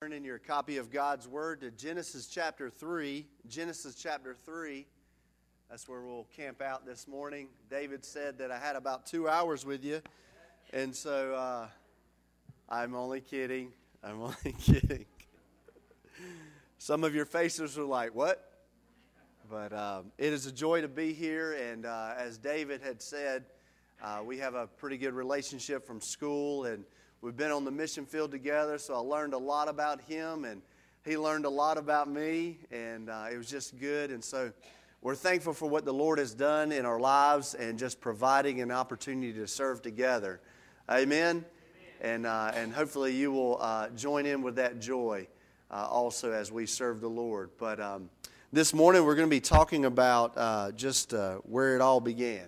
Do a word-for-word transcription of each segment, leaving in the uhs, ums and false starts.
turn in your copy of God's Word to Genesis chapter three. Genesis chapter three. That's where we'll camp out this morning. David said that I had about two hours with you. And so uh, I'm only kidding. I'm only kidding. Some of your faces are like, what? But um, it is a joy to be here. And uh, as David had said, uh, we have a pretty good relationship from school. And we've been on the mission field together, so I learned a lot about him, and he learned a lot about me, and uh, it was just good. And so we're thankful for what the Lord has done in our lives and just providing an opportunity to serve together. Amen? Amen. And, uh, and hopefully you will uh, join in with that joy uh, also as we serve the Lord. But um, this morning we're going to be talking about uh, just uh, where it all began.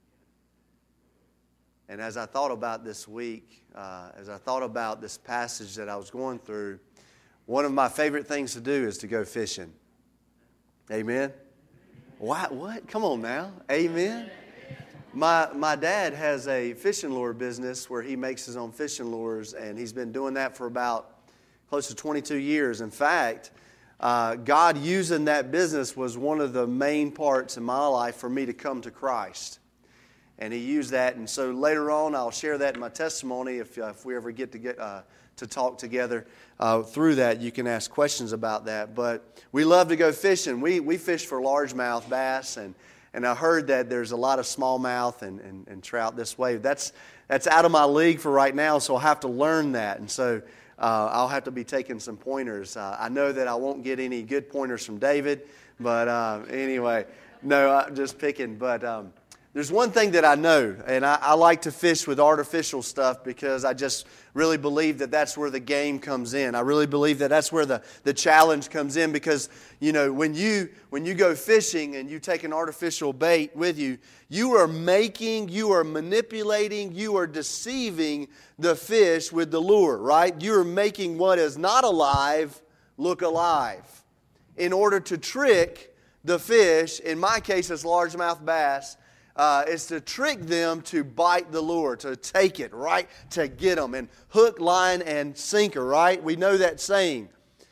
And as I thought about this week, uh, as I thought about this passage that I was going through, one of my favorite things to do is to go fishing. Amen? What? What? Come on now. Amen? My my dad has a fishing lure business where he makes his own fishing lures, and he's been doing that for about close to twenty-two years. In fact, uh, God using that business was one of the main parts in my life for me to come to Christ. And he used that, and so later on I'll share that in my testimony. If uh, if we ever get to get uh, to talk together uh, through that, you can ask questions about that. But we love to go fishing. We we fish for largemouth bass, and and I heard that there's a lot of smallmouth and, and, and trout this way. That's that's out of my league for right now, so I'll have to learn that, and so uh, I'll have to be taking some pointers. Uh, I know that I won't get any good pointers from David, but uh, anyway, no, I'm just picking, but. Um, There's one thing that I know, and I, I like to fish with artificial stuff because I just really believe that that's where the game comes in. I really believe that that's where the, the challenge comes in because, you know, when you when you go fishing and you take an artificial bait with you, you are making, you are manipulating, you are deceiving the fish with the lure, right? You are making what is not alive look alive in order to trick the fish, in my case it's largemouth bass, Uh, is to trick them to bite the lure, to take it, right? To get them. And hook, line, and sinker, right? We know that saying.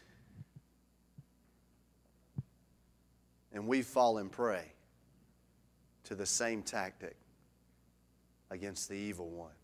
And we've fallen prey to the same tactic against the evil one.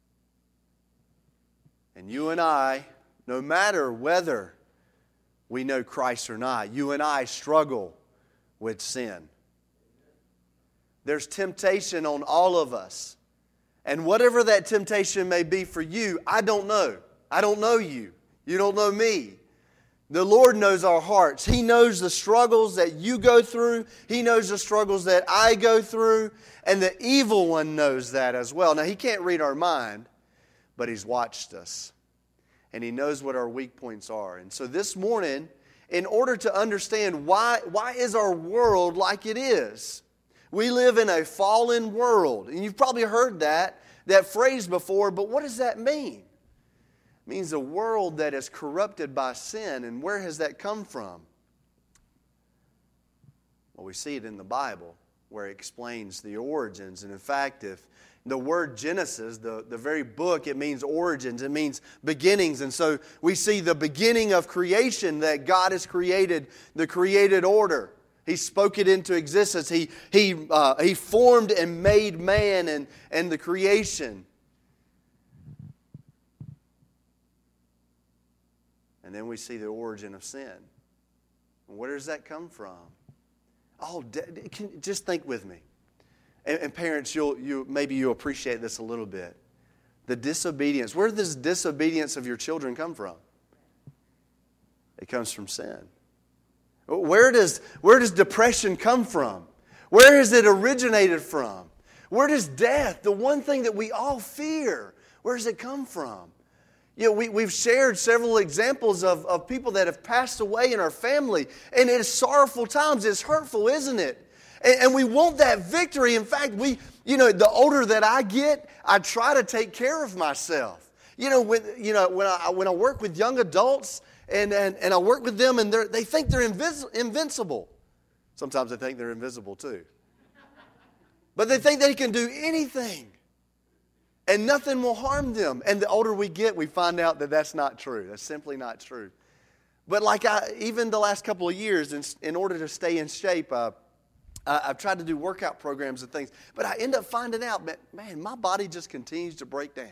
And you and I, no matter whether we know Christ or not, you and I struggle with sin. There's temptation on all of us. And whatever that temptation may be for you, I don't know. I don't know you. You don't know me. The Lord knows our hearts. He knows the struggles that you go through. He knows the struggles that I go through. And the evil one knows that as well. Now, he can't read our mind, but he's watched us. And he knows what our weak points are. And so this morning, in order to understand why, why is our world like it is, we live in a fallen world. And you've probably heard that, that phrase before, but what does that mean? It means a world that is corrupted by sin. And where has that come from? Well, we see it in the Bible where it explains the origins. And in fact, if the word Genesis, the, the very book, it means origins. It means beginnings. And so we see the beginning of creation, that God has created the created order. He spoke it into existence. He, he, uh, he formed and made man and, and the creation. And then we see the origin of sin. Where does that come from? Oh, can, just think with me. And, and parents, you'll, you, maybe you'll appreciate this a little bit. The disobedience. Where does disobedience of your children come from? It comes from sin. Where does, where does depression come from? Where has it originated from? Where does death, the one thing that we all fear, where does it come from? You know, we, we've shared several examples of, of people that have passed away in our family, and it's sorrowful times. It's hurtful, isn't it? And, and we want that victory. In fact, we, you know, the older that I get, I try to take care of myself. You know, when, you know, when I, when I work with young adults, And, and and I work with them, and they think they're invis- invincible. Sometimes they think they're invisible too. But they think they can do anything. and nothing will harm them. And the older we get, we find out that that's not true. That's simply not true. But like I, even the last couple of years, in, in order to stay in shape, uh, I, I've tried to do workout programs and things. But I end up finding out that, man, my body just continues to break down.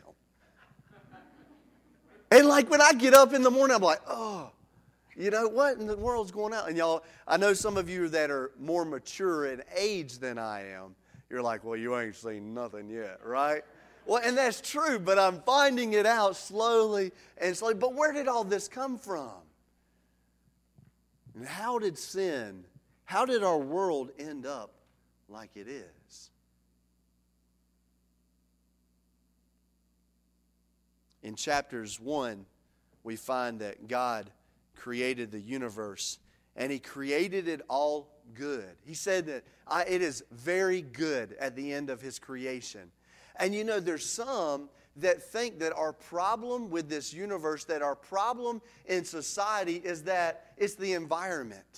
And like when I get up in the morning, I'm like, oh, you know, what in the world's going on? And y'all, I know some of you that are more mature in age than I am. You're like, well, you ain't seen nothing yet, right? Well, and that's true, but I'm finding it out slowly and slowly. But where did all this come from? And how did sin, how did our world end up like it is? In chapters one, we find that God created the universe, and He created it all good. He said that I, it is very good at the end of His creation. And you know, there's some that think that our problem with this universe, that our problem in society is that it's the environment.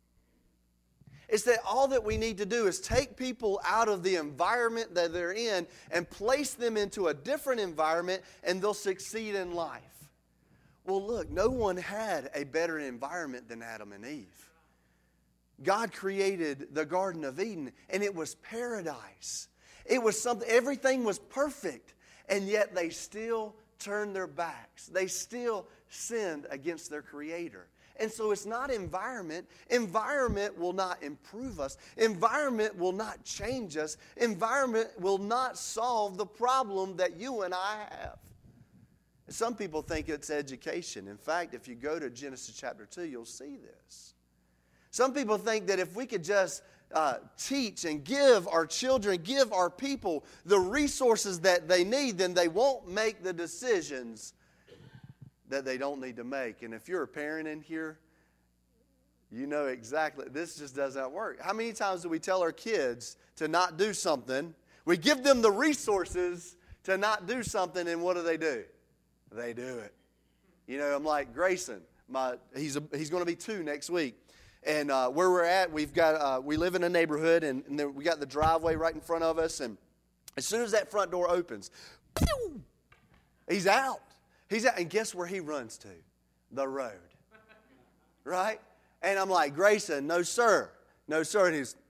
It's that all that we need to do is take people out of the environment that they're in and place them into a different environment, and they'll succeed in life. Well, look, no one had a better environment than Adam and Eve. God created the Garden of Eden, and it was paradise. It was something, everything was perfect, and yet they still turned their backs. They still sinned against their Creator. And so it's not environment. Environment will not improve us. Environment will not change us. Environment will not solve the problem that you and I have. Some people think it's education. In fact, if you go to Genesis chapter two, you'll see this. Some people think that if we could just uh, teach and give our children, give our people the resources that they need, then they won't make the decisions that they don't need to make. And if you're a parent in here, you know exactly, this just does not work. How many times do we tell our kids to not do something? We give them the resources to not do something, and what do they do? They do it. You know, I'm like Grayson. My he's a, he's going to be two next week, and uh, where we're at, we've got uh, we live in a neighborhood, and, and then we got the driveway right in front of us, and as soon as that front door opens, pew, he's out. He's out, and guess where he runs to? The road, right? And I'm like, Grayson, no sir, no sir, and he's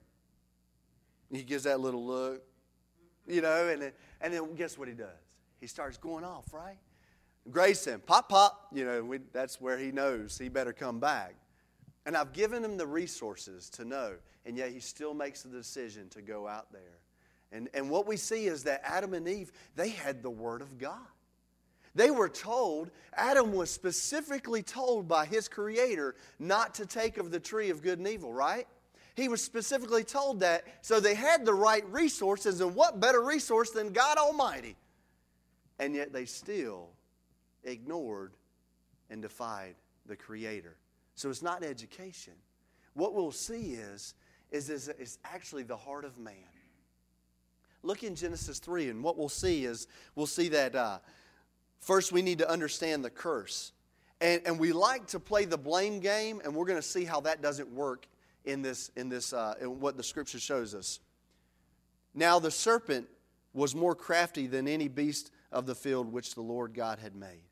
he gives that little look, you know, and then, and then guess what he does? He starts going off, right? Grayson, pop, pop, you know, we, that's where he knows he better come back. And I've given him the resources to know, and yet he still makes the decision to go out there. And, and what we see is that Adam and Eve, they had the Word of God. They were told, Adam was specifically told by his Creator not to take of the tree of good and evil, right? He was specifically told that, so they had the right resources, and what better resource than God Almighty? And yet they still ignored and defied the Creator. So it's not education. What we'll see is, is, is, is actually the heart of man. Look in Genesis three, and what we'll see is, we'll see that uh, first we need to understand the curse. And, and we like to play the blame game, and we're going to see how that doesn't work in this, in this, uh, in what the Scripture shows us. Now the serpent was more crafty than any beast of the field which the Lord God had made.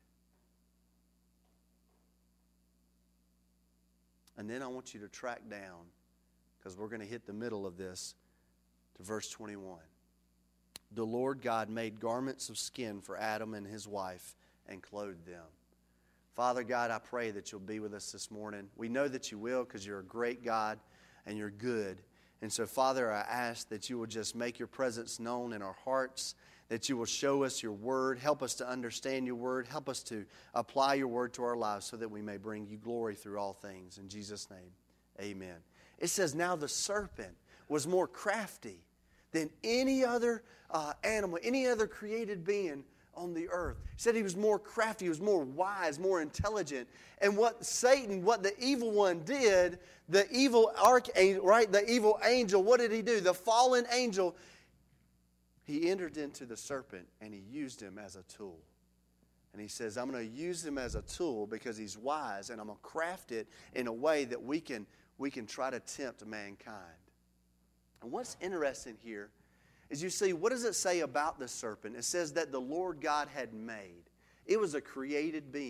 And then I want you to track down, because we're going to hit the middle of this, to verse twenty-one. The Lord God made garments of skin for Adam and his wife and clothed them. Father God, I pray that you'll be with us this morning. We know that you will, because you're a great God and you're good. And so, Father, I ask that you will just make your presence known in our hearts, that you will show us your word, help us to understand your word, help us to apply your word to our lives so that we may bring you glory through all things. In Jesus' name, amen. It says, now the serpent was more crafty than any other uh, animal, any other created being on the earth. He said he was more crafty, he was more wise, more intelligent. And what Satan, what the evil one did, the evil archangel, right, the evil angel, what did he do? The fallen angel, he entered into the serpent and he used him as a tool. And he says, I'm going to use him as a tool because he's wise, and I'm going to craft it in a way that we can, we can try to tempt mankind. And what's interesting here is, you see, what does it say about the serpent? It says that the Lord God had made. It was a created being.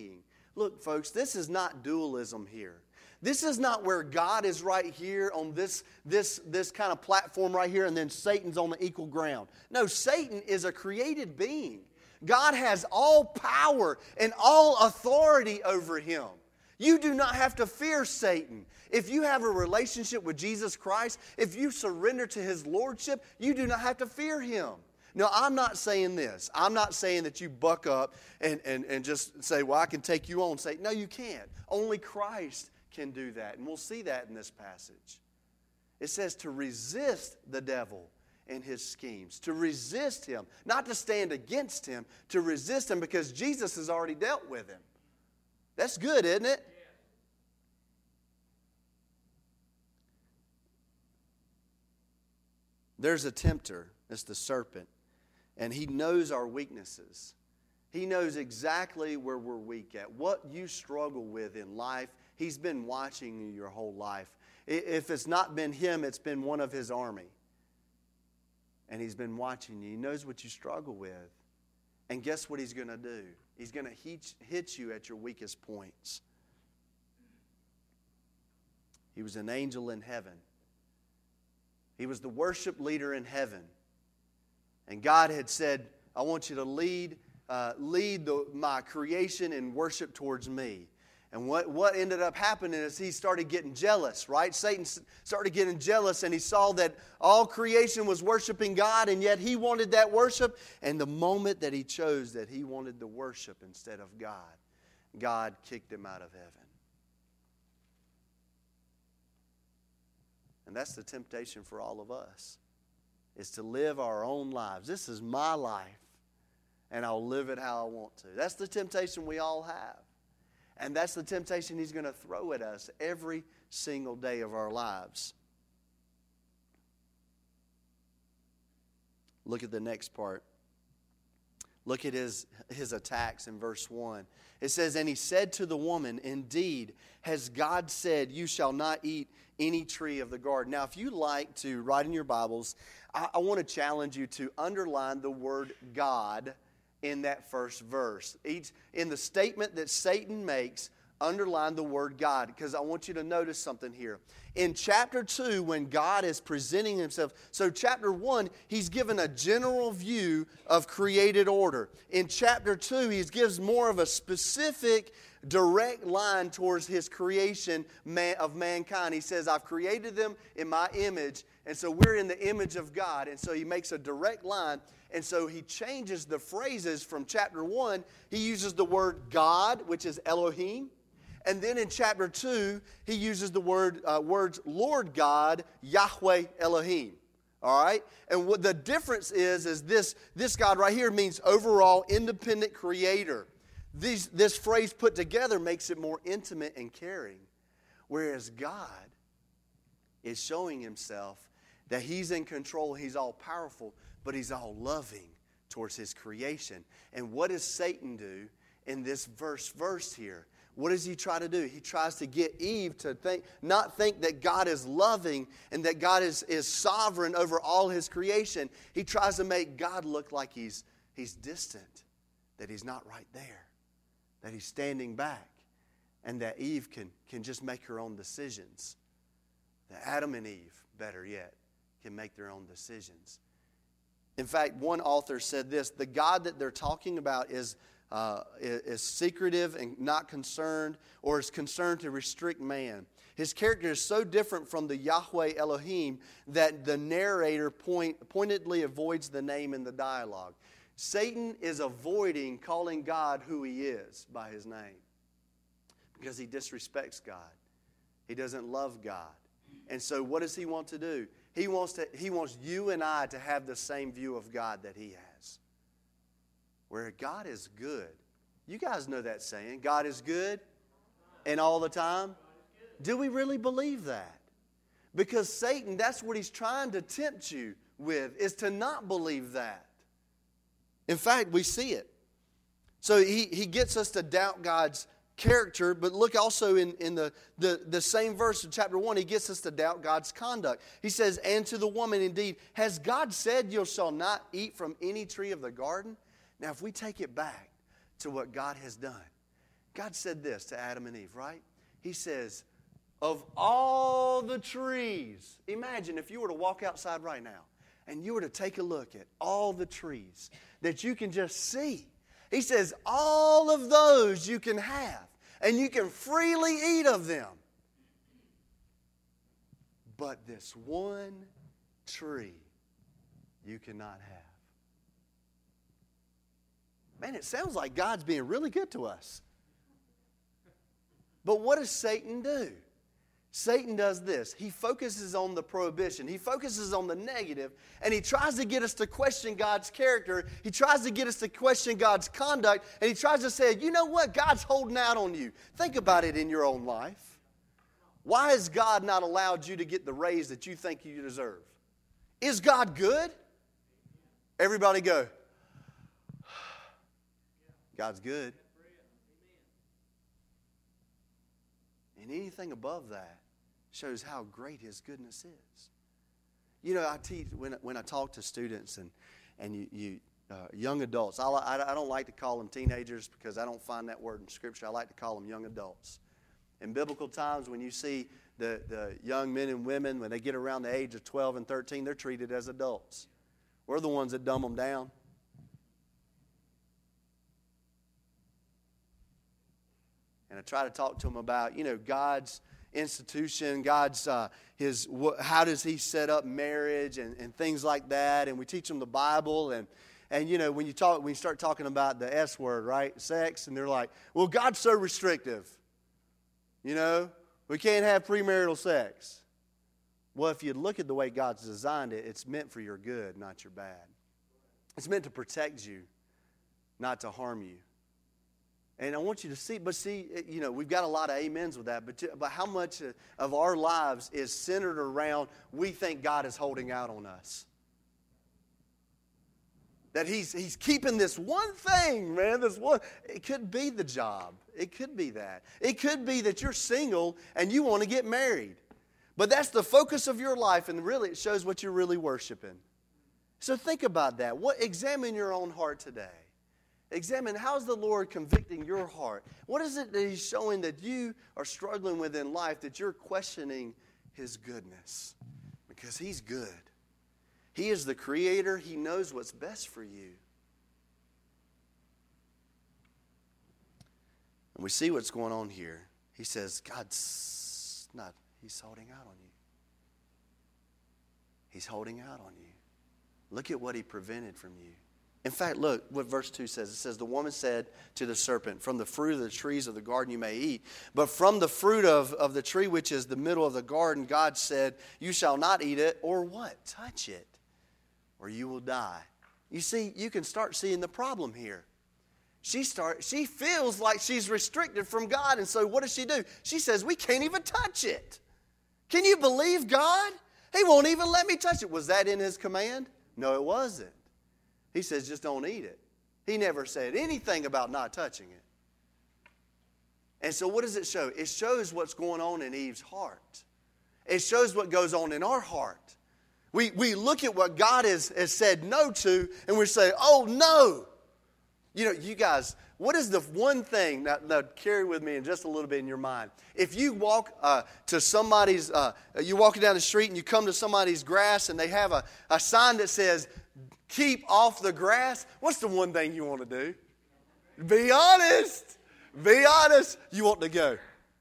Look, folks, this is not dualism here. This is not where God is right here on this, this, this kind of platform right here and then Satan's on the equal ground. No, Satan is a created being. God has all power and all authority over him. You do not have to fear Satan. If you have a relationship with Jesus Christ, if you surrender to His lordship, you do not have to fear Him. Now, I'm not saying this. I'm not saying that you buck up and, and, and just say, well, I can take you on. Say, no, you can't. Only Christ can do that. And we'll see that in this passage. It says to resist the devil and his schemes. To resist him. Not to stand against him. To resist him because Jesus has already dealt with him. That's good, isn't it? There's a tempter. It's the serpent. And he knows our weaknesses. He knows exactly where we're weak at. What you struggle with in life, he's been watching you your whole life. If it's not been him, it's been one of his army. And he's been watching you. He knows what you struggle with. And guess what he's going to do? He's going to hit, hit you at your weakest points. He was an angel in heaven. He was the worship leader in heaven. And God had said, I want you to lead, uh, lead the, my creation in worship towards me. And what, what ended up happening is he started getting jealous, right? Satan started getting jealous and he saw that all creation was worshiping God and yet he wanted that worship. And the moment that he chose that he wanted the worship instead of God, God kicked him out of heaven. And that's the temptation for all of us, is to live our own lives. This is my life, and I'll live it how I want to. That's the temptation we all have. And that's the temptation he's going to throw at us every single day of our lives. Look at the next part. Look at his, his attacks in verse one. It says, and he said to the woman, indeed, has God said, you shall not eat any tree of the garden. Now, if you like to write in your Bibles, I, I want to challenge you to underline the word God in that first verse. Each, in the statement that Satan makes, underline the word God, because I want you to notice something here. In chapter two, when God is presenting himself, so chapter one, he's given a general view of created order. In chapter two, he gives more of a specific, direct line towards his creation of mankind. He says, I've created them in my image, and so we're in the image of God. And so he makes a direct line, and so he changes the phrases from chapter one. He uses the word God, which is Elohim. And then in chapter two, he uses the word uh, words Lord God, Yahweh Elohim. All right? And what the difference is, is this, this God right here means overall independent creator. These, this phrase put together makes it more intimate and caring. Whereas God is showing himself that he's in control, he's all powerful, but he's all loving towards his creation. And what does Satan do in this verse verse here? What does he try to do? He tries to get Eve to think, not think that God is loving and that God is, is sovereign over all his creation. He tries to make God look like he's, he's distant, that he's not right there, that he's standing back, and that Eve can, can just make her own decisions. That Adam and Eve, better yet, can make their own decisions. In fact, one author said this, the God that they're talking about is Uh, is secretive and not concerned, or is concerned to restrict man. His character is so different from the Yahweh Elohim that the narrator point, pointedly avoids the name in the dialogue. Satan is avoiding calling God who he is by his name because he disrespects God. He doesn't love God. And so what does he want to do? He wants to, he wants you and I to have the same view of God that he has. Where God is good. You guys know that saying, God is good and all the time. Do we really believe that? Because Satan, that's what he's trying to tempt you with, is to not believe that. In fact, we see it. So he, he gets us to doubt God's character, but look also in, in the, the, the same verse of chapter one, he gets us to doubt God's conduct. He says, and to the woman, indeed, has God said you shall not eat from any tree of the garden? Now, if we take it back to what God has done, God said this to Adam and Eve, right? He says, of all the trees, imagine if you were to walk outside right now and you were to take a look at all the trees that you can just see. He says, all of those you can have, and you can freely eat of them. But this one tree you cannot have. Man, it sounds like God's being really good to us. But what does Satan do? Satan does this. He focuses on the prohibition. He focuses on the negative, and he tries to get us to question God's character. He tries to get us to question God's conduct, and he tries to say, you know what? God's holding out on you. Think about it in your own life. Why has God not allowed you to get the raise that you think you deserve? Is God good? Everybody go, God's good. And anything above that shows how great His goodness is. You know, I teach when when I talk to students and and you, you uh, young adults. I, I I don't like to call them teenagers because I don't find that word in Scripture. I like to call them young adults. In biblical times, when you see the the young men and women when they get around the age of twelve and thirteen, they're treated as adults. We're the ones that dumb them down. And I try to talk to them about, you know, God's institution, God's, uh, his, wh- how does He set up marriage and, and things like that. And we teach them the Bible. And, and you know, when you talk, when you start talking about the S word, right, sex, and they're like, well, God's so restrictive. You know, we can't have premarital sex. Well, if you look at the way God's designed it, it's meant for your good, not your bad. It's meant to protect you, not to harm you. And I want you to see, but see, you know, we've got a lot of amens with that, but, but how much of our lives is centered around we think God is holding out on us? That he's, he's keeping this one thing, man, this one. It could be the job. It could be that. It could be that you're single and you want to get married. But that's the focus of your life, and really it shows what you're really worshiping. So think about that. What, examine your own heart today. Examine, how's the Lord convicting your heart? What is it that He's showing that you are struggling with in life that you're questioning His goodness? Because He's good. He is the Creator. He knows what's best for you. And we see what's going on here. He says, God's not, He's holding out on you. He's holding out on you. Look at what He prevented from you. In fact, look what verse two says. It says, the woman said to the serpent, from the fruit of the trees of the garden you may eat, but from the fruit of, of the tree which is the middle of the garden, God said, you shall not eat it, or what? Touch it, or you will die. You see, you can start seeing the problem here. She start, she feels like she's restricted from God, and so what does she do? She says, we can't even touch it. Can you believe God? He won't even let me touch it. Was that in His command? No, it wasn't. He says, just don't eat it. He never said anything about not touching it. And so what does it show? It shows what's going on in Eve's heart. It shows what goes on in our heart. We, we look at what God has, has said no to, and we say, oh, no. You know, you guys, what is the one thing, now, now carry with me in just a little bit in your mind. If you walk uh, to somebody's, uh, you're walking down the street and you come to somebody's grass and they have a, a sign that says, keep off the grass, what's the one thing you want to do? Be honest. Be honest. You want to go.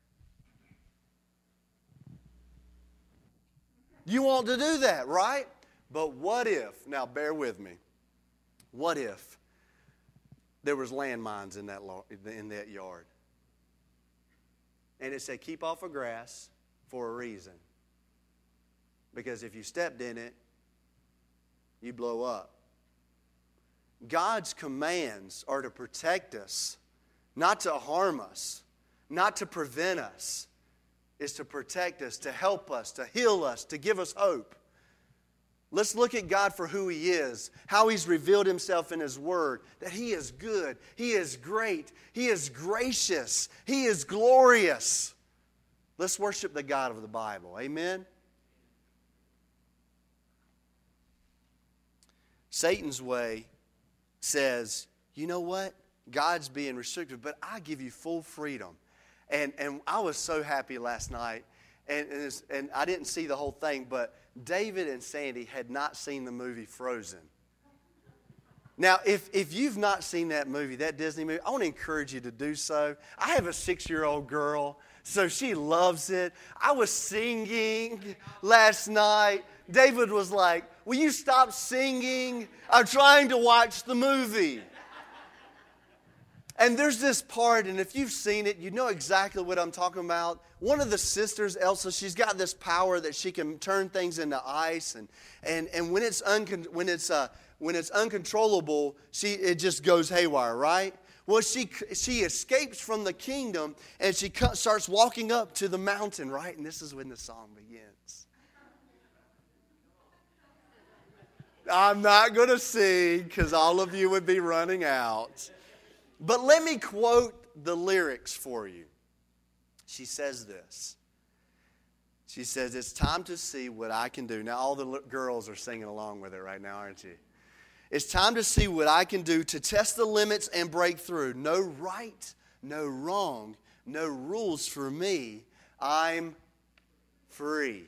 You want to do that, right? But what if, now bear with me, what if there was landmines in that, in that yard? And it said, keep off of grass for a reason. Because if you stepped in it, you blow up. God's commands are to protect us, not to harm us, not to prevent us. It's to protect us, to help us, to heal us, to give us hope. Let's look at God for who He is, how He's revealed Himself in His Word, that He is good, He is great, He is gracious, He is glorious. Let's worship the God of the Bible. Amen? Satan's way says, you know what? God's being restrictive, but I give you full freedom. And and I was so happy last night, and and, it's, and I didn't see the whole thing, but David and Sandy had not seen the movie Frozen. Now, if, if you've not seen that movie, that Disney movie, I want to encourage you to do so. I have a six-year-old girl, so she loves it. I was singing last night. David was like, will you stop singing? I'm trying to watch the movie. And there's this part, and if you've seen it, you know exactly what I'm talking about. One of the sisters, Elsa, she's got this power that she can turn things into ice, and and and when it's uncon- when it's uh, when it's uncontrollable, she it just goes haywire, right? Well, she she escapes from the kingdom, and she co- starts walking up to the mountain, right? And this is when the song begins. I'm not going to sing because all of you would be running out. But let me quote the lyrics for you. She says this. She says, it's time to see what I can do. Now, all the l- girls are singing along with it right now, aren't you? It's time to see what I can do to test the limits and break through. No right, no wrong, no rules for me. I'm free.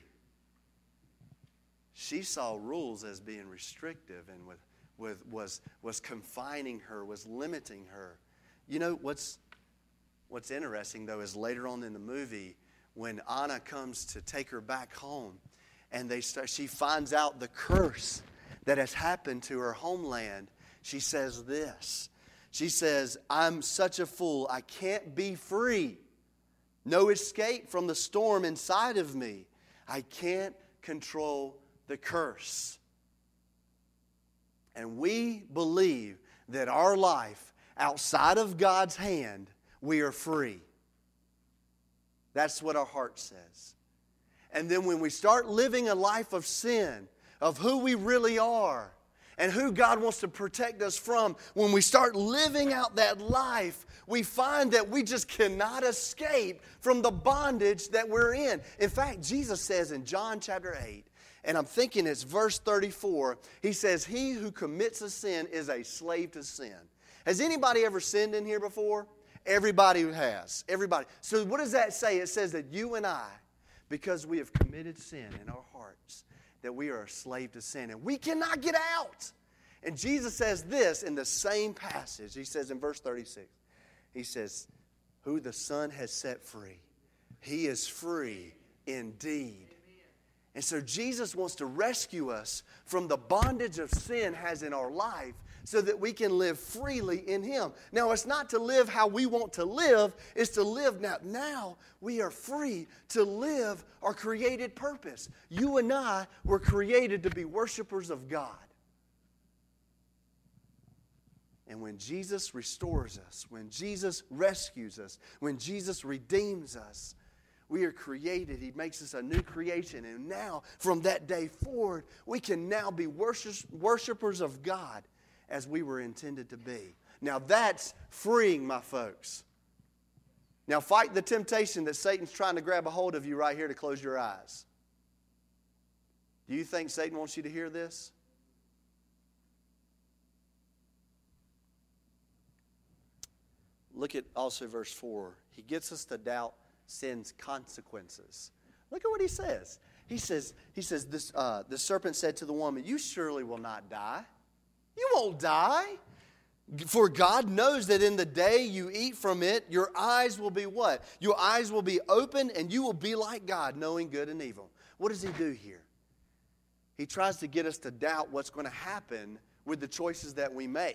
She saw rules as being restrictive and with With, was, was confining her, was limiting her. You know, what's, what's interesting, though, is later on in the movie, when Anna comes to take her back home, and they start, she finds out the curse that has happened to her homeland, she says this. She says, I'm such a fool, I can't be free. No escape from the storm inside of me. I can't control the curse. And we believe that our life outside of God's hand, we are free. That's what our heart says. And then when we start living a life of sin, of who we really are, and who God wants to protect us from, when we start living out that life, we find that we just cannot escape from the bondage that we're in. In fact, Jesus says in John chapter eight, and I'm thinking it's verse thirty-four, he says, he who commits a sin is a slave to sin. Has anybody ever sinned in here before? Everybody has. Everybody. So what does that say? It says that you and I, because we have committed sin in our hearts, that we are a slave to sin, and we cannot get out. And Jesus says this in the same passage. He says in verse thirty-six, he says, who the Son has set free, he is free indeed. And so Jesus wants to rescue us from the bondage of sin has in our life so that we can live freely in Him. Now, it's not to live how we want to live. It's to live now. Now we are free to live our created purpose. You and I were created to be worshipers of God. And when Jesus restores us, when Jesus rescues us, when Jesus redeems us, we are created. He makes us a new creation. And now, from that day forward, we can now be worshipers of God as we were intended to be. Now, that's freeing, my folks. Now, fight the temptation that Satan's trying to grab a hold of you right here to close your eyes. Do you think Satan wants you to hear this? Look at also verse four. He gets us to doubt sin's consequences. Look at what he says. He says, he says this, uh, the serpent said to the woman, you surely will not die. You won't die. For God knows that in the day you eat from it, your eyes will be what? Your eyes will be open and you will be like God, knowing good and evil. What does he do here? He tries to get us to doubt what's going to happen with the choices that we make.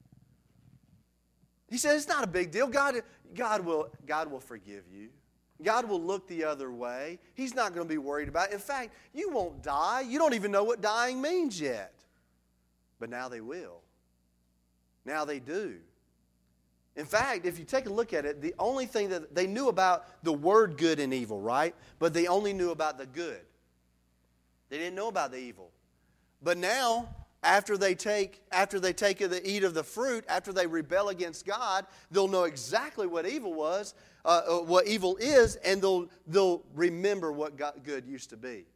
He says it's not a big deal. God, God, will, God will forgive you. God will look the other way. He's not going to be worried about it. In fact, you won't die. You don't even know what dying means yet. But now they will. Now they do. In fact, if you take a look at it, the only thing that they knew about the word good and evil, right? But they only knew about the good. They didn't know about the evil. But now, after they take, after they take the eat of the fruit, after they rebel against God, they'll know exactly what evil was, uh, what evil is, and they'll they'll remember what God, good used to be.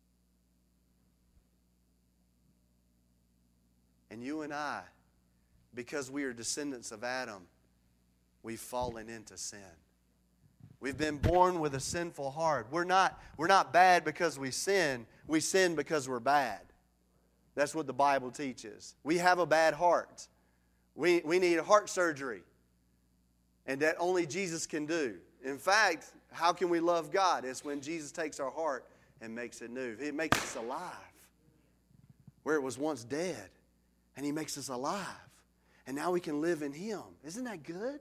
And you and I, because we are descendants of Adam, we've fallen into sin. We've been born with a sinful heart. We're not, we're not bad because we sin. We sin because we're bad. That's what the Bible teaches. We have a bad heart. We, we need heart surgery. And that only Jesus can do. In fact, how can we love God? It's when Jesus takes our heart and makes it new. It makes us alive. Where it was once dead. And He makes us alive. And now we can live in Him. Isn't that good?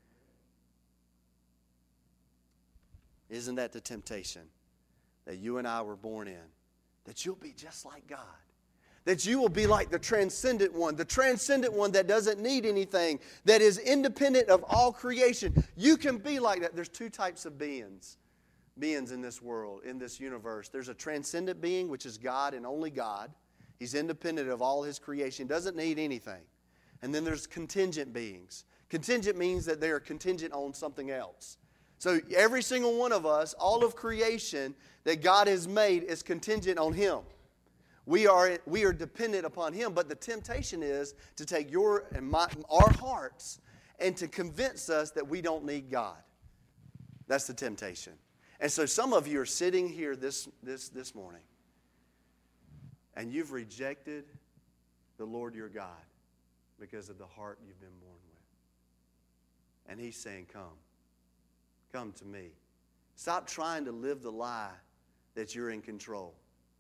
Isn't that the temptation that you and I were born in? That you'll be just like God. That you will be like the transcendent one. The transcendent one that doesn't need anything. That is independent of all creation. You can be like that. There's two types of beings. Beings in this world, in this universe. There's a transcendent being, which is God and only God. He's independent of all His creation. Doesn't need anything. And then there's contingent beings. Contingent means that they are contingent on something else. So every single one of us, all of creation that God has made is contingent on Him. We are, we are dependent upon Him. But the temptation is to take your and my, our hearts and to convince us that we don't need God. That's the temptation. And so some of you are sitting here this, this, this morning and you've rejected the Lord your God because of the heart you've been born with. And He's saying, come. Come to me. Stop trying to live the lie that you're in control.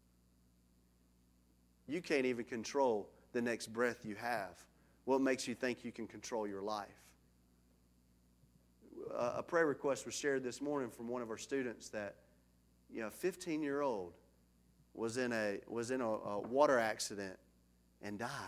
You can't even control the next breath you have. What makes you think you can control your life? A prayer request was shared this morning from one of our students that, you know, a fifteen-year-old was in a was in a, a water accident and died.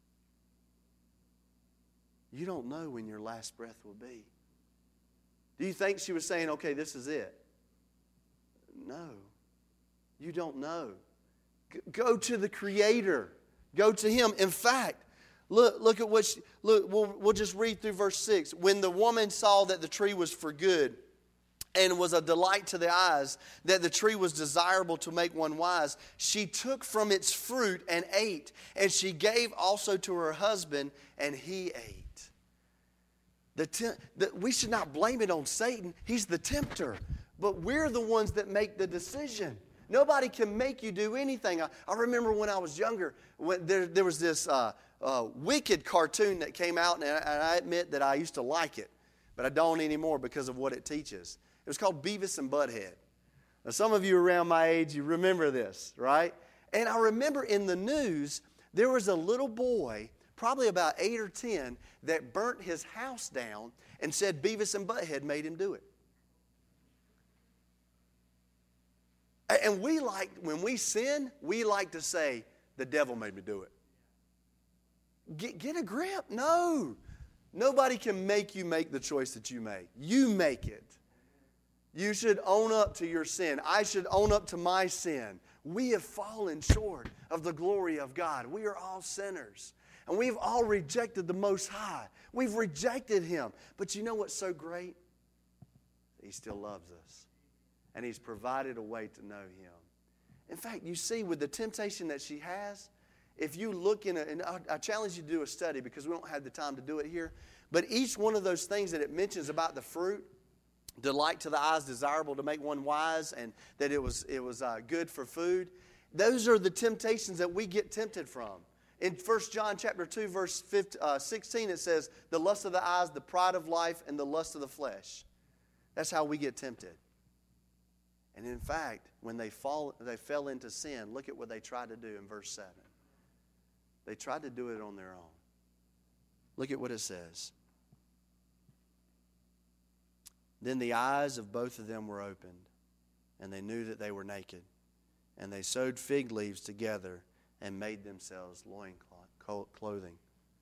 You don't know when your last breath will be. Do you think she was saying, okay, this is it? No. You don't know. G- go to the Creator. Go to Him. In fact, look, look at what she, look, we'll, we'll just read through verse six. When the woman saw that the tree was for good and was a delight to the eyes, that the tree was desirable to make one wise, she took from its fruit and ate, and she gave also to her husband, and he ate. The te- the, we should not blame it on Satan. He's the tempter. But we're the ones that make the decision. Nobody can make you do anything. I, I remember when I was younger, when there, there was this uh, uh, Wicked cartoon that came out, and I, and I admit that I used to like it. But I don't anymore because of what it teaches. It was called Beavis and Butthead. Now, some of you around my age, you remember this, right? And I remember in the news, there was a little boy, probably about eight or ten, that burnt his house down and said Beavis and Butthead made him do it. And we like, when we sin, we like to say, the devil made me do it. Get, get a grip. No. Nobody can make you make the choice that you make. You make it. You should own up to your sin. I should own up to my sin. We have fallen short of the glory of God. We are all sinners. And we've all rejected the Most High. We've rejected Him. But you know what's so great? He still loves us. And He's provided a way to know Him. In fact, you see, with the temptation that she has, if you look in a, and I, I challenge you to do a study because we don't have the time to do it here, but each one of those things that it mentions about the fruit, delight to the eyes, desirable to make one wise, and that it was, it was uh, good for food, those are the temptations that we get tempted from. In First John chapter two, verse fifteen, uh, sixteen, it says, the lust of the eyes, the pride of life, and the lust of the flesh. That's how we get tempted. And in fact, when they fall, they fell into sin, look at what they tried to do in verse seven. They tried to do it on their own. Look at what it says. Then the eyes of both of them were opened, and they knew that they were naked. And they sewed fig leaves together and made themselves loincloth clothing.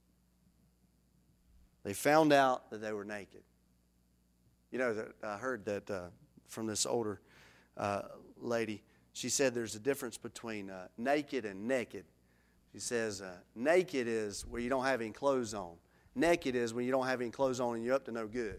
They found out that they were naked. You know, I heard that uh, from this older uh, lady. She said there's a difference between uh, naked and naked. She says uh, naked is where you don't have any clothes on. Naked is when you don't have any clothes on and you're up to no good.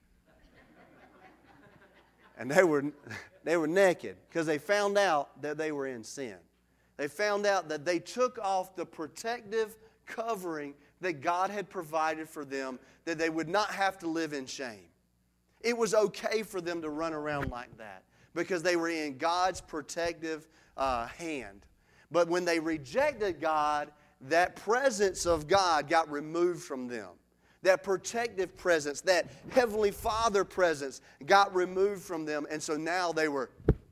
And they were, they were naked because they found out that they were in sin. They found out that they took off the protective covering that God had provided for them, that they would not have to live in shame. It was okay for them to run around like that because they were in God's protective uh, hand. But when they rejected God, that presence of God got removed from them. That protective presence, that Heavenly Father presence got removed from them. And so now they were,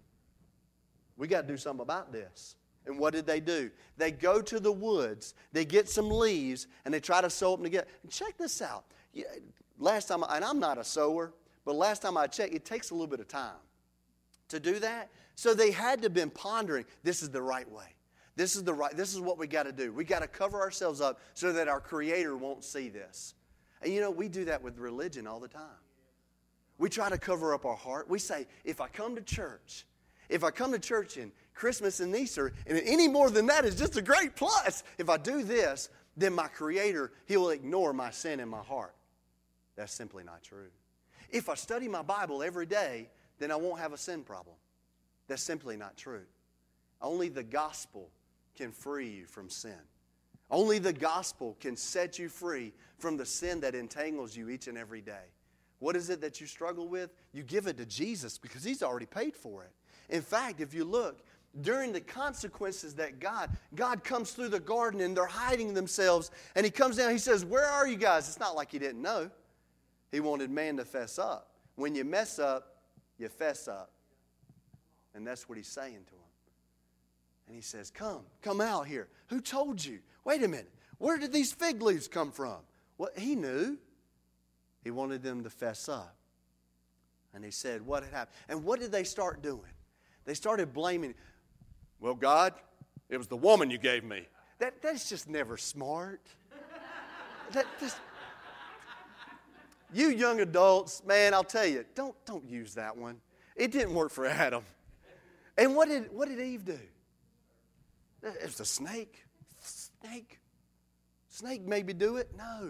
we got to do something about this. And what did they do? They go to the woods, they get some leaves, and they try to sew them together. And check this out. Last time, and I'm not a sewer, but last time I checked, it takes a little bit of time to do that. So they had to have been pondering, this is the right way. This is the right, this is what we got to do. We got to cover ourselves up so that our Creator won't see this. And you know, we do that with religion all the time. We try to cover up our heart. We say, if I come to church, if I come to church in Christmas and Easter, and any more than that is just a great plus. If I do this, then my Creator, He will ignore my sin in my heart. That's simply not true. If I study my Bible every day, then I won't have a sin problem. That's simply not true. Only the gospel can free you from sin. Only the gospel can set you free from the sin that entangles you each and every day. What is it that you struggle with? You give it to Jesus because He's already paid for it. In fact, if you look, during the consequences that God, God comes through the garden and they're hiding themselves, and He comes down, He says, where are you guys? It's not like He didn't know. He wanted man to fess up. When you mess up, you fess up. And that's what He's saying to them. And He says, come, come out here. Who told you? Wait a minute. Where did these fig leaves come from? Well, He knew. He wanted them to fess up. And He said, what had happened? And what did they start doing? They started blaming, well, God, it was the woman you gave me. That, that's just never smart. That just, you young adults, man, I'll tell you, don't, don't use that one. It didn't work for Adam. And what did, what did Eve do? It was a snake. Snake. Snake maybe do it? No.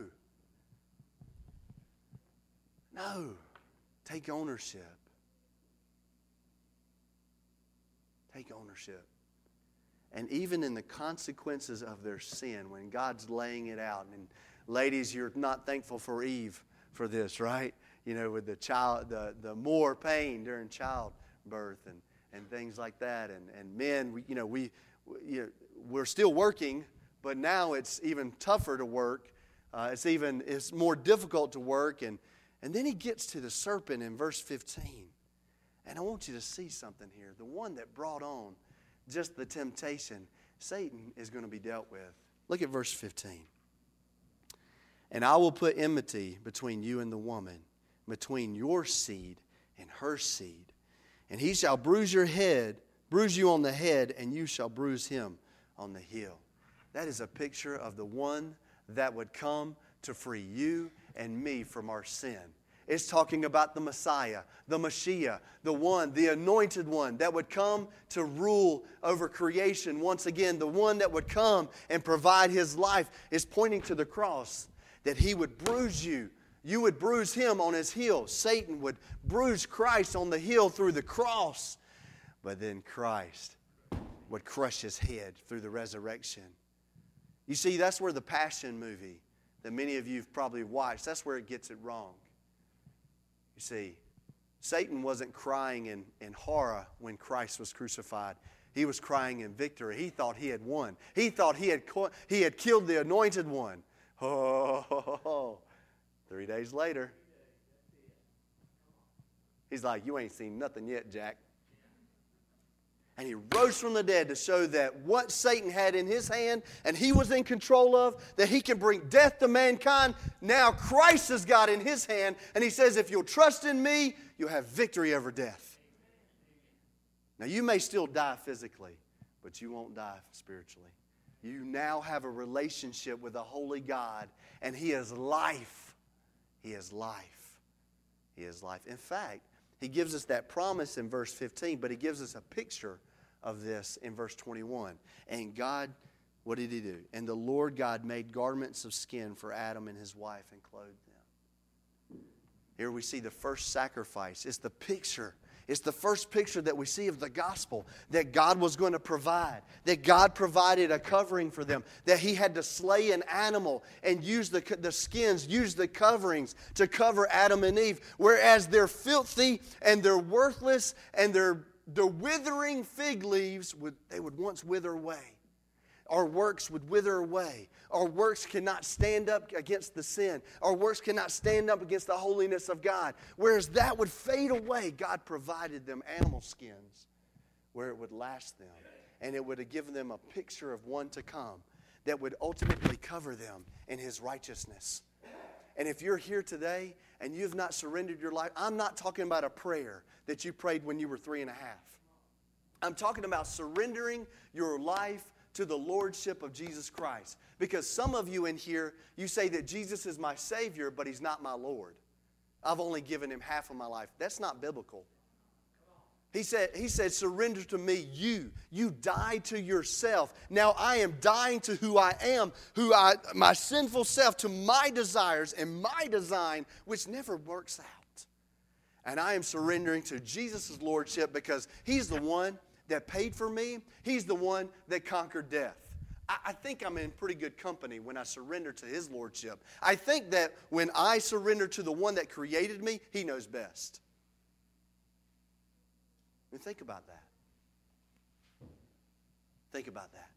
No. Take ownership. Take ownership. And even in the consequences of their sin, when God's laying it out, and ladies, you're not thankful for Eve for this, right? You know, with the child, the, the more pain during childbirth and, and things like that. And, and men, we, you know, we, we you know, we're still working, but now it's even tougher to work. Uh, it's even it's more difficult to work. And, and then he gets to the serpent in verse fifteen. And I want you to see something here. The one that brought on just the temptation, Satan is going to be dealt with. Look at verse fifteen. And I will put enmity between you and the woman, between your seed and her seed. And he shall bruise your head, bruise you on the head, and you shall bruise him on the heel. That is a picture of the one that would come to free you and me from our sin. It's talking about the Messiah, the Mashiach, the one, the anointed one that would come to rule over creation. Once again, the one that would come and provide His life is pointing to the cross, that He would bruise you. You would bruise Him on His heel. Satan would bruise Christ on the heel through the cross. But then Christ would crush His head through the resurrection. You see, that's where the Passion movie that many of you have probably watched, that's where it gets it wrong. You see, Satan wasn't crying in, in horror when Christ was crucified. He was crying in victory. He thought he had won. He thought he had, he had killed the anointed one. Oh, ho, ho, ho. Three days later, he's like, you ain't seen nothing yet, Jack. And he rose from the dead to show that what Satan had in his hand and he was in control of, that he can bring death to mankind, now Christ has got in his hand. And he says, if you'll trust in me, you'll have victory over death. Now, you may still die physically, but you won't die spiritually. You now have a relationship with a holy God, and He is life. He is life. He is life. In fact, He gives us that promise in verse fifteen, but He gives us a picture of this in verse twenty-one. And God, what did He do? And the Lord God made garments of skin for Adam and his wife and clothed them. Here we see the first sacrifice. It's the picture. It's the first picture that we see of the gospel, that God was going to provide, that God provided a covering for them, that He had to slay an animal and use the, the skins, use the coverings to cover Adam and Eve, whereas they're filthy and they're worthless and they're, they're withering fig leaves, would, they would once wither away. Our works would wither away. Our works cannot stand up against the sin. Our works cannot stand up against the holiness of God. Whereas that would fade away, God provided them animal skins where it would last them. And it would have given them a picture of one to come that would ultimately cover them in His righteousness. And if you're here today and you've not surrendered your life, I'm not talking about a prayer that you prayed when you were three and a half. I'm talking about surrendering your life to the Lordship of Jesus Christ. Because some of you in here, you say that Jesus is my Savior, but He's not my Lord. I've only given Him half of my life. That's not biblical. He said, he said, surrender to me, you. You died to yourself. Now I am dying to who I am, who I, my sinful self, to my desires and my design, which never works out. And I am surrendering to Jesus' Lordship because He's the one that paid for me. He's the one that conquered death. I, I think I'm in pretty good company when I surrender to His Lordship. I think that when I surrender to the one that created me, He knows best. And think about that. Think about that.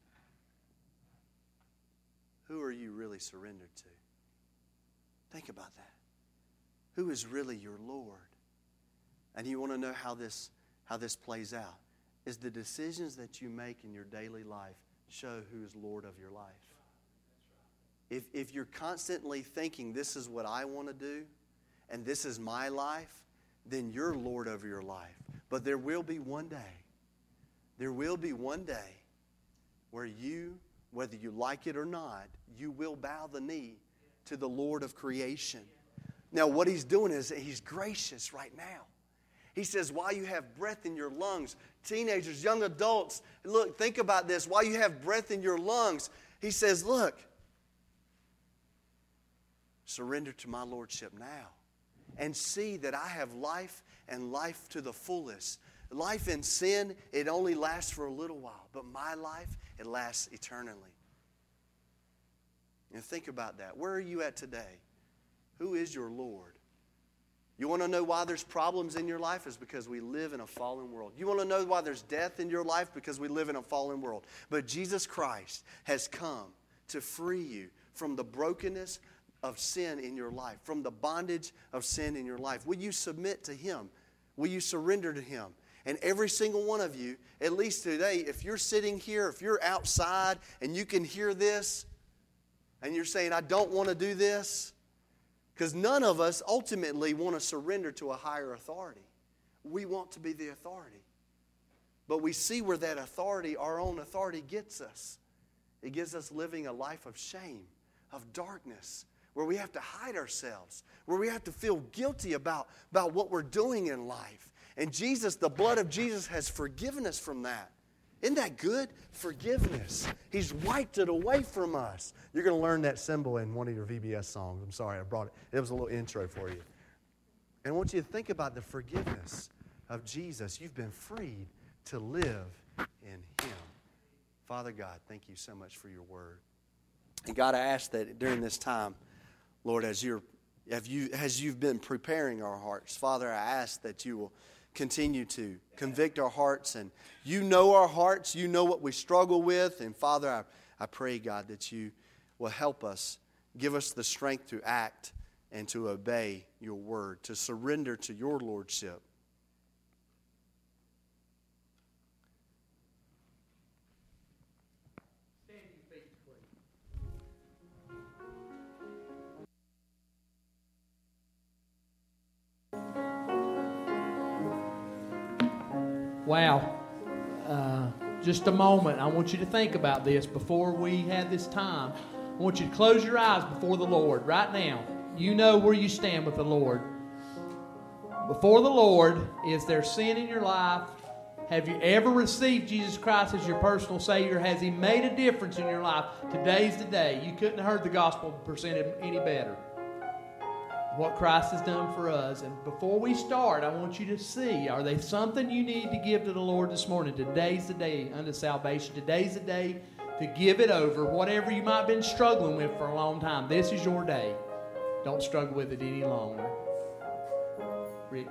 Who are you really surrendered to? Think about that. Who is really your Lord? And you want to know how this, how this plays out. Is the decisions that you make in your daily life show who is Lord of your life. If, if you're constantly thinking, this is what I want to do, and this is my life, then you're Lord over your life. But there will be one day, there will be one day where you, whether you like it or not, you will bow the knee to the Lord of creation. Now, what He's doing is He's gracious right now. He says, while you have breath in your lungs, teenagers, young adults, look, think about this. While you have breath in your lungs, He says, look, surrender to my Lordship now and see that I have life and life to the fullest. Life in sin, it only lasts for a little while, but my life, it lasts eternally. And think about that. Where are you at today? Who is your Lord? You want to know why there's problems in your life? It's because we live in a fallen world. You want to know why there's death in your life? Because we live in a fallen world. But Jesus Christ has come to free you from the brokenness of sin in your life, from the bondage of sin in your life. Will you submit to Him? Will you surrender to Him? And every single one of you, at least today, if you're sitting here, if you're outside and you can hear this, and you're saying, I don't want to do this, because none of us ultimately want to surrender to a higher authority. We want to be the authority. But we see where that authority, our own authority, gets us. It gives us living a life of shame, of darkness, where we have to hide ourselves, where we have to feel guilty about, about what we're doing in life. And Jesus, the blood of Jesus has forgiven us from that. Isn't that good? Forgiveness. He's wiped it away from us. You're going to learn that symbol in one of your V B S songs. I'm sorry, I brought it. It was a little intro for you. And I want you to think about the forgiveness of Jesus. You've been freed to live in Him. Father God, thank you so much for your word. And God, I ask that during this time, Lord, as, you're, as, you, as you've been preparing our hearts, Father, I ask that you will continue to convict our hearts. And you know our hearts. You know what we struggle with. And Father, I, I pray, God, that you will help us, give us the strength to act and to obey your word, to surrender to your lordship. Stand to your feet, please. Wow. Uh, just a moment. I want you to think about this before we had this time. I want you to close your eyes before the Lord right now. You know where you stand with the Lord. Before the Lord, is there sin in your life? Have you ever received Jesus Christ as your personal Savior? Has He made a difference in your life? Today's the day. You couldn't have heard the gospel presented any better. what Christ has done for us. And before we start, I want you to see, are there something you need to give to the Lord this morning? Today's the day unto salvation. Today's the day to give it over. Whatever you might have been struggling with for a long time, this is your day. Don't struggle with it any longer. Ricky.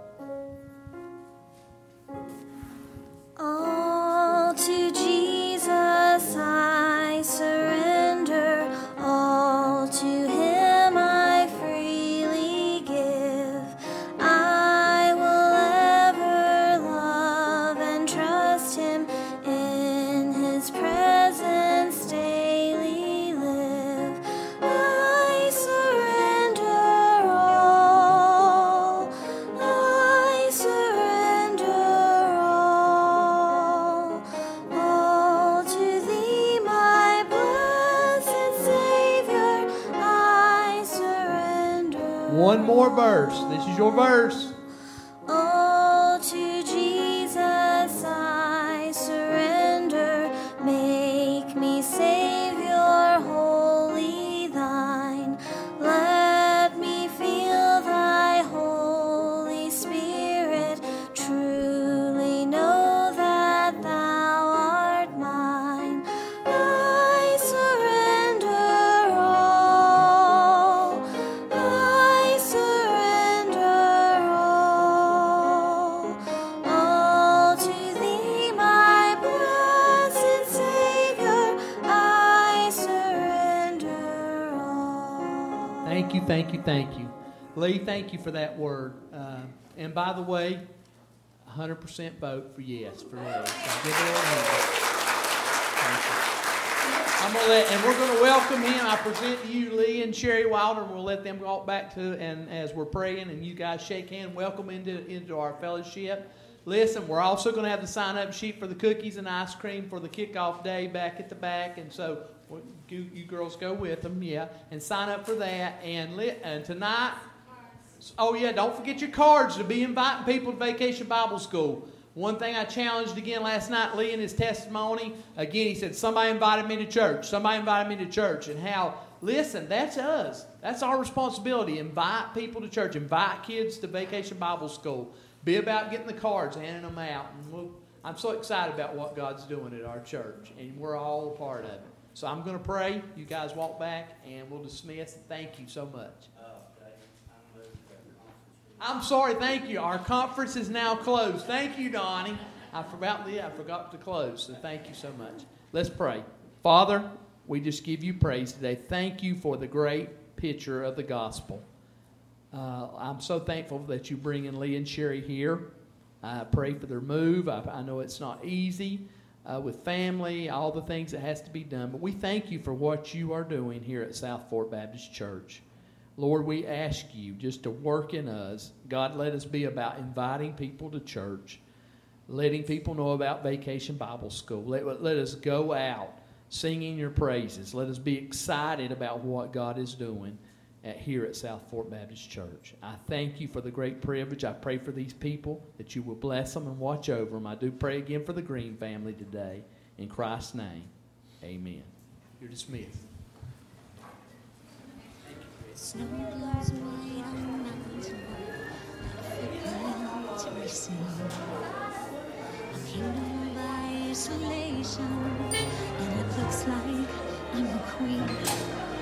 All to Jesus I surrender, all to Him I freely give. I will ever love and trust Him, in His presence daily live. I surrender all, I surrender all, all to Thee, my blessed Savior, I surrender. One more verse. This is your verse. All to Jesus I surrender. Make me Savior wholly Thine. Let me feel Thy Holy Spirit. Truly know that Thou art mine. I surrender all. I surrender all. All to Thee, my blessed Savior, I surrender all. Thank you, thank you, thank you. Lee, thank you for that word. Uh, and by the way, one hundred percent vote for yes for Lee. So give it a hand. Thank you. I'm gonna let, and we're going to welcome him. I present to you Lee and Sherry Wilder, and we'll let them walk back to, and as we're praying, and you guys shake hands, welcome into, into our fellowship. Listen, we're also going to have the sign-up sheet for the cookies and ice cream for the kickoff day back at the back, and so well, you, you girls go with them, yeah, and sign up for that. And, li- and tonight, oh yeah, don't forget your cards to be inviting people to Vacation Bible School. One thing I challenged again last night, Lee, in his testimony, again, he said, somebody invited me to church. Somebody invited me to church. And how, listen, that's us. That's our responsibility. Invite people to church. Invite kids to Vacation Bible School. Be about getting the cards, handing them out. And we'll, I'm so excited about what God's doing at our church. And we're all a part of it. So I'm going to pray. You guys walk back, and we'll dismiss. Thank you so much. I'm sorry, thank you. Our conference is now closed. Thank you, Donnie. I forgot, yeah, I forgot to close, so thank you so much. Let's pray. Father, we just give you praise today. Thank you for the great picture of the gospel. Uh, I'm so thankful that you bring in Lee and Sherry here. I pray for their move. I, I know it's not easy uh, with family, all the things that has to be done, but we thank you for what you are doing here at South Fort Baptist Church. Lord, we ask you just to work in us. God, let us be about inviting people to church, letting people know about Vacation Bible School. Let, let us go out singing your praises. Let us be excited about what God is doing at, here at South Fort Baptist Church. I thank you for the great privilege. I pray for these people that you will bless them and watch over them. I do pray again for the Green family today. In Christ's name, amen. You're dismissed. Snow blows white on the mountain, difficult to receive. A kingdom by isolation, and it looks like I'm the queen.